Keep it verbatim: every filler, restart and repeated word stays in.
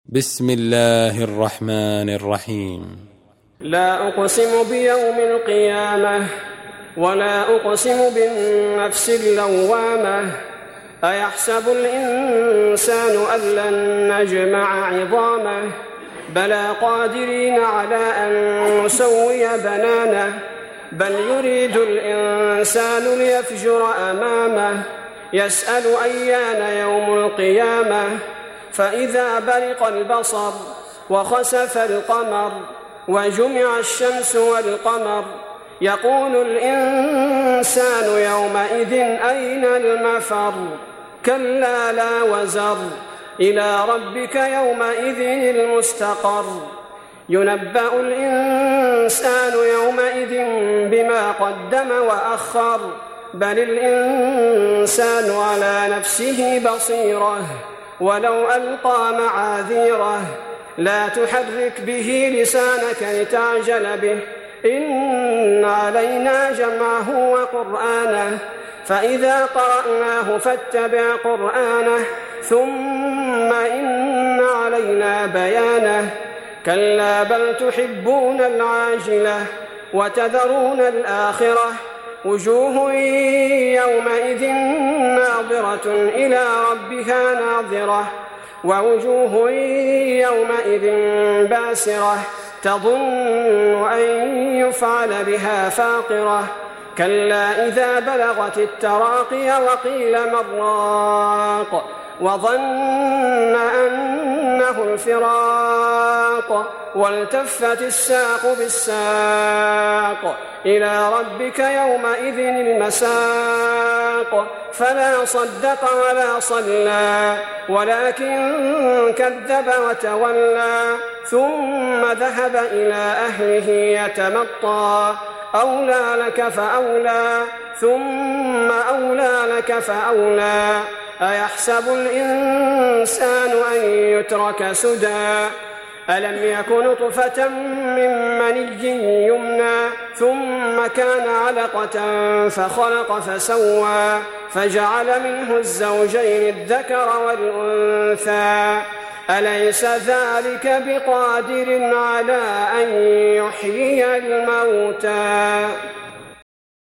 بسم الله الرحمن الرحيم. لا أقسم بيوم القيامة ولا أقسم بالنفس اللوامة أيحسب الإنسان أن لن نجمع عظامه بلى قادرين على أن نسوي بنانه بل يريد الإنسان ليفجر أمامه يسأل أيان يوم القيامة فإذا برق البصر وخسف القمر وجمع الشمس والقمر يقول الإنسان يومئذ أين المفر كلا لا وزر إلى ربك يومئذ المستقر ينبأ الإنسان يومئذ بما قدم وأخر بل الإنسان على نفسه بصيرة ولو ألقى معاذيره لا تحرك به لسانك لتعجل به إن علينا جمعه وقرآنه فإذا قرأناه فاتبع قرآنه ثم إن علينا بيانه كلا بل تحبون العاجلة وتذرون الآخرة وجوه يومئذ ناظرة إلى ربها ناظرة ووجوه يومئذ باسرة تظن أن يفعل بها فاقرة كلا إذا بلغت التراقي وقيل من راق وظن أنه الفراق والتفت الساق بالساق إلى ربك يومئذ المساق فلا صدق ولا صلى ولكن كذب وتولى ثم ذهب إلى أهله يتمطى أولى لك فأولى ثم أولى لك فأولى أيحسب الإنسان أن يترك سدى ألم يك نطفة من مني يمنى ثم كان علقة فخلق فسوى فجعل منه الزوجين الذكر والأنثى أليس ذلك بقادر على أن يحيي الموتى